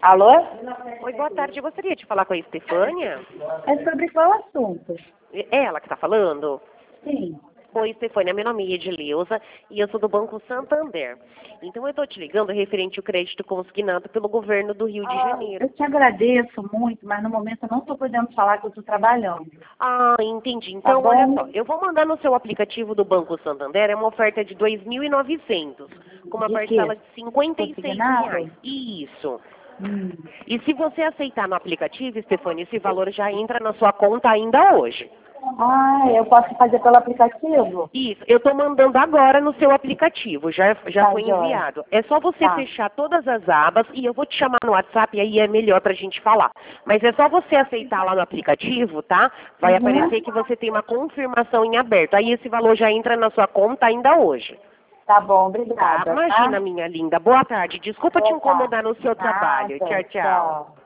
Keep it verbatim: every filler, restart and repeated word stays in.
Alô? Oi, boa tarde. Eu gostaria de falar com a Estefânia. É sobre qual assunto? É ela que está falando? Sim. Oi, Estefânia. Meu nome é Edileuza e eu sou do Banco Santander. Então, eu estou te ligando referente ao crédito consignado pelo governo do Rio de Ah, Janeiro. eu te agradeço muito, mas no momento eu não estou podendo falar que eu estou trabalhando. Ah, entendi. Tá Então, bom? olha só. Eu vou mandar no seu aplicativo do Banco Santander, é uma oferta de dois mil e novecentos, com uma De parcela quê? de cinquenta e seis Consignado? reais. Isso. Hum. E se você aceitar no aplicativo, Estefânia, esse valor já entra na sua conta ainda hoje. Ah, eu posso fazer pelo aplicativo? Isso, eu estou mandando agora no seu aplicativo, já, já Tá, foi joia. enviado. É só você Tá. fechar todas as abas e eu vou te chamar no WhatsApp e aí é melhor para a gente falar. Mas é só você aceitar lá no aplicativo, tá? Vai Uhum. aparecer que você tem uma confirmação em aberto. Aí esse valor já entra na sua conta ainda hoje. Tá bom, Tá? obrigada. Imagina, Tá? minha linda. Boa tarde. Desculpa te Boa tarde. incomodar no seu trabalho. Nada. Tchau, tchau. Tchau.